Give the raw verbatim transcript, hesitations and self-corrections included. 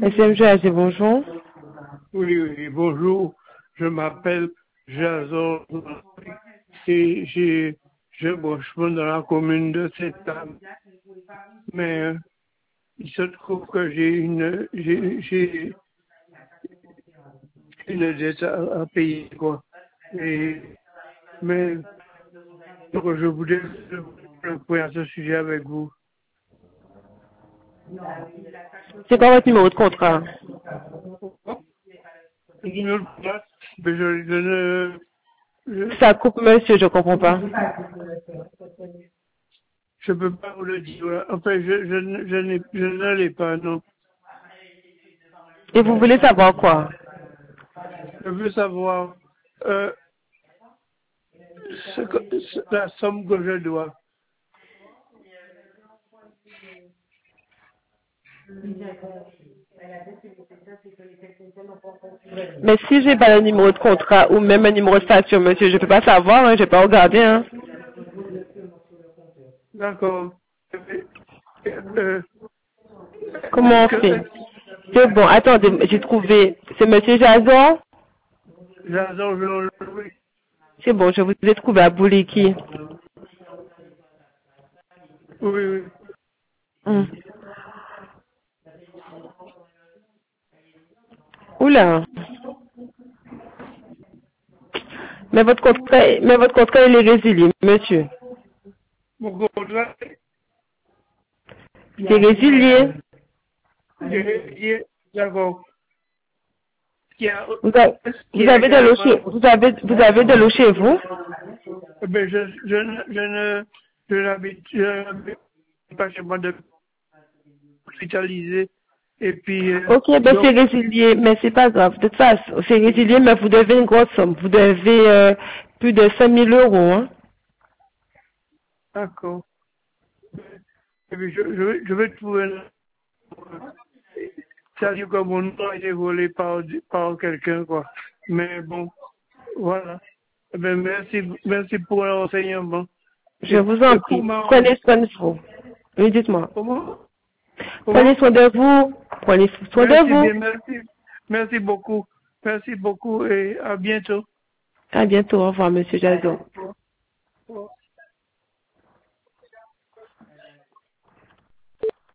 S M G A G, bonjour. Oui, oui, bonjour. Je m'appelle Jason et j'ai je branchement dans la commune de Sainte-Anne. Mais euh, il se trouve que j'ai une j'ai j'ai une dette à, à payer quoi. Et mais donc, je voulais faire un point à ce sujet avec vous. C'est quoi votre numéro de contrat? Mais je, je ne je, Ça coupe, monsieur, je comprends pas. je peux pas vous le dire. Enfin, je je ne- je n'ai je ne l'ai pas, non. Et vous voulez savoir quoi? Je veux savoir euh, ce que, ce- la somme que je dois. Mais si j'ai pas le numéro de contrat ou même un numéro de facture, monsieur, je peux pas savoir, hein, je vais pas regarder, hein. D'accord. Euh, Comment est-ce on que fait? C'est bon, attendez, j'ai trouvé. C'est monsieur Jason? j'adore le oui, C'est bon, je vous ai trouvé à Bouliki. oui, oui. Hum. Oula. Mais votre contrat, mais votre contrat, il est résilié, monsieur. Mon contrat, C'est résilié. j'ai d'accord. Qui a, Vous avez, qui vous a avez de l'eau chez, également, vous avez, vous avez de l'eau chez vous? ben je, je, ne- je ne, je n'habite, je n'habite pas chez moi de hospitalisé. Et puis, euh, Ok, ben c'est donc, résilié, mais c'est pas grave. De toute façon, c'est résilié, mais vous devez une grosse somme. Vous devez euh, plus de cinq mille euros, hein. d'accord. Et puis, je, je, vais, je vais trouver un, ça dit que mon nom a été volé par, par quelqu'un, quoi. Mais bon, voilà. Eh ben, merci, merci pour l'enseignement. Je Et, vous en et pour prie. m'arranger, Prenez soin de vous. Oui, dites-moi. comment? Prenez Comment? soin de vous. Prenez soin de Merci vous. bien, merci. Merci beaucoup. Merci beaucoup et à bientôt. À bientôt. Au revoir, monsieur Jason. Au revoir.